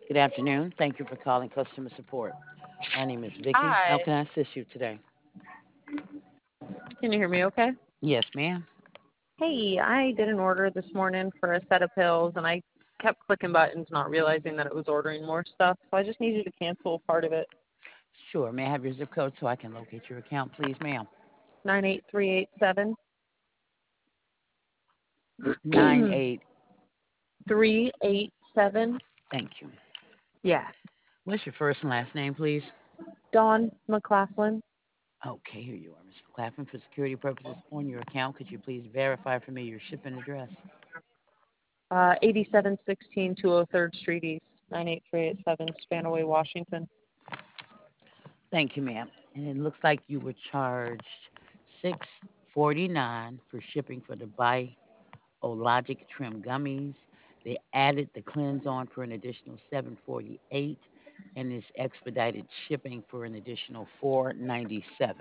Good afternoon. Thank you for calling customer support. My name is Vicky. How Hi. can I assist you today? Can you hear me okay? Yes, ma'am. Hey, I did an order this morning for a set of pills and I kept clicking buttons not realizing that it was ordering more stuff. So I just need you to cancel part of it. Sure. May I have your zip code so I can locate your account, please, ma'am? 98387. 98. 387. Thank you. Yeah. What's your first and last name, please? Dawn McLaughlin. Okay, here you are, Ms. Clapham. For security purposes on your account, could you please verify for me your shipping address? 8716 203rd Street East. 98387 Spanaway, Washington. Thank you, ma'am. And it looks like you were charged $6.49 for shipping for the Biologic Trim gummies. They added the cleanse on for an additional $7.48, and this expedited shipping for an additional $4.97.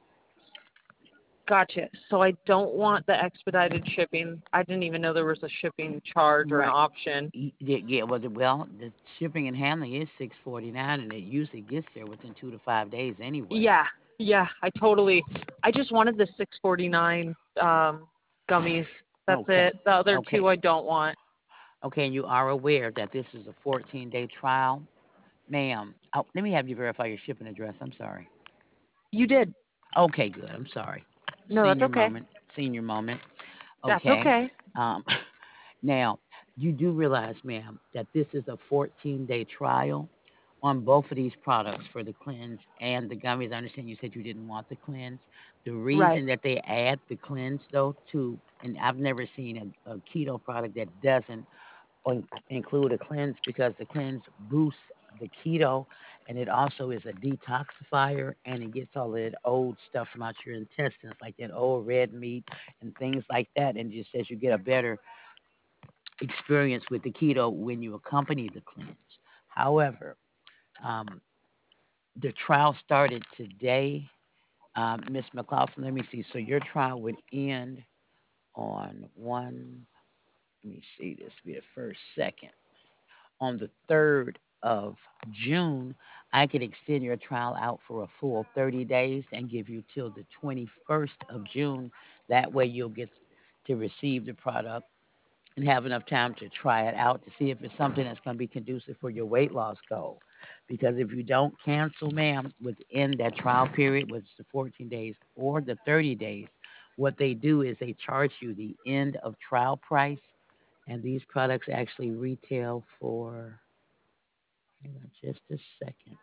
Gotcha. So I don't want the expedited shipping. I didn't even know there was a shipping charge or an Right. option. Yeah. Well, the shipping and handling is $6.49, and it usually gets there within 2 to 5 days anyway. Yeah, yeah, I just wanted the 649 gummies. That's Okay. it. The other Okay. two I don't want. Okay. And you are aware that this is a 14-day trial, ma'am. Oh, let me have you verify your shipping address. I'm sorry. You did. Okay. Good. I'm sorry. No, that's Senior okay. moment. Senior moment. That's Okay. okay. Um, now, you do realize, ma'am, that this is a 14-day trial on both of these products for the cleanse and the gummies. I understand you said you didn't want the cleanse. The Right. reason that they add the cleanse, though, to, and I've never seen a keto product that doesn't include a cleanse, because the cleanse boosts the keto, and it also is a detoxifier, and it gets all that old stuff from out your intestines, like that old red meat and things like that, and just says you get a better experience with the keto when you accompany the cleanse. However, um, the trial started today. Miss McLaughlin, let me see. So your trial would end on one. Let me see. This will be the first second. On the 3rd of June, I could extend your trial out for a full 30 days and give you till the 21st of June. That way, you'll get to receive the product and have enough time to try it out to see if it's something that's going to be conducive for your weight loss goal. Because if you don't cancel, ma'am, within that trial period, which is the 14 days or the 30 days, what they do is they charge you the end of trial price, and these products actually retail for, hang on just a second.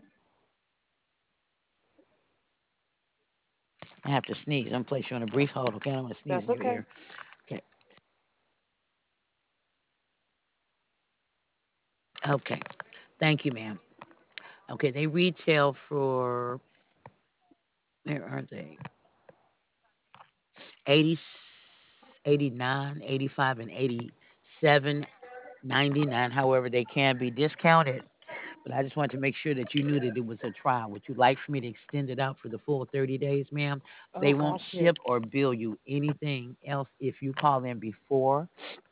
I have to sneeze. I'm going to place you on a brief hold, okay? I don't want to sneeze That's in your okay. ear. Okay. Okay. Thank you, ma'am. Okay, they retail for, where are they? 80, 89, 85, and 87.99. However, they can be discounted. But I just wanted to make sure that you knew that it was a trial. Would you like for me to extend it out for the full 30 days, ma'am? They Oh, won't got you. ship or bill you anything else if you call in before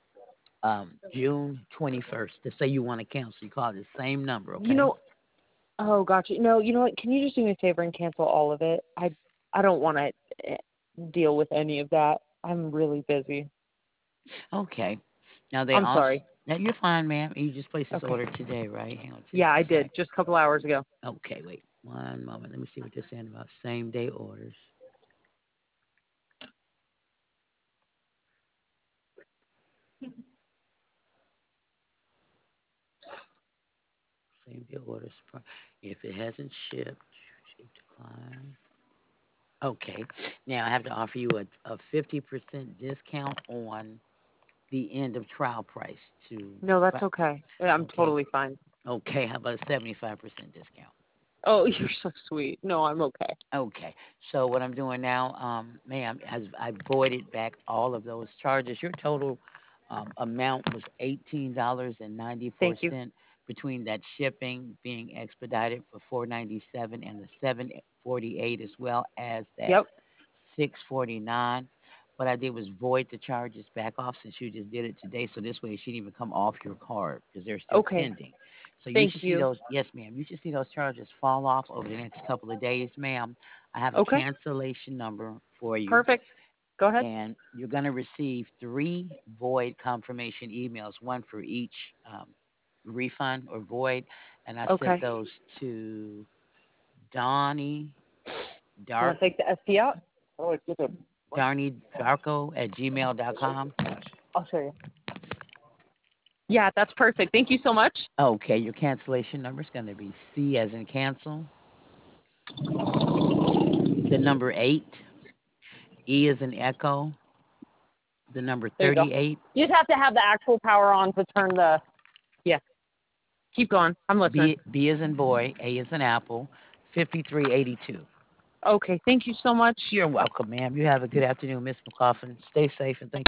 June 21st to say you want to cancel. You call the same number, You okay? know, oh, got you. No, you know what? Can you just do me a favor and cancel all of it? I don't want to deal with any of that. I'm really busy. Okay. Now they I'm also, sorry. now you're fine, ma'am. You just placed this Okay. order today, right? Hang on just Yeah, I a did sec. just a couple hours ago. Okay, wait one moment. Let me see what they're saying about same day orders. Same day orders. If it hasn't shipped, ship decline. Okay. Now I have to offer you a 50% discount on the end of trial price to, No, that's okay. Yeah, I'm okay. totally fine. Okay, how about a 75% discount? Oh, you're so sweet. No, I'm okay. Okay. So what I'm doing now, ma'am, as I voided back all of those charges, your total amount was $18.94 Thank you. between that shipping being expedited for 497 and the 748, as well as that Yep. 649. What I did was void the charges back off since you just did it today, so this way it shouldn't even come off your card because they're still Okay. pending. So you Thank should see you. those. Yes, ma'am. You should see those charges fall off over the next couple of days, ma'am. I have a Okay. cancellation number for you, Perfect. Go ahead. and you're going to receive 3 void confirmation emails, one for each refund or void. And I sent Okay. those to Donnie You Dark want to take the SP out? Darnie Darko at gmail.com. I'll show you. Yeah, that's perfect. Thank you so much. Okay, your cancellation number is going to be C as in cancel, the number 8, E as in echo, the number There you go. 38, You just have to have the actual power on to turn the. Yeah. Keep going. I'm listening. B as in boy, A as in apple, 5382. Okay. Thank you so much. You're welcome, ma'am. You have a good afternoon, Miss McCoffin. Stay safe and thank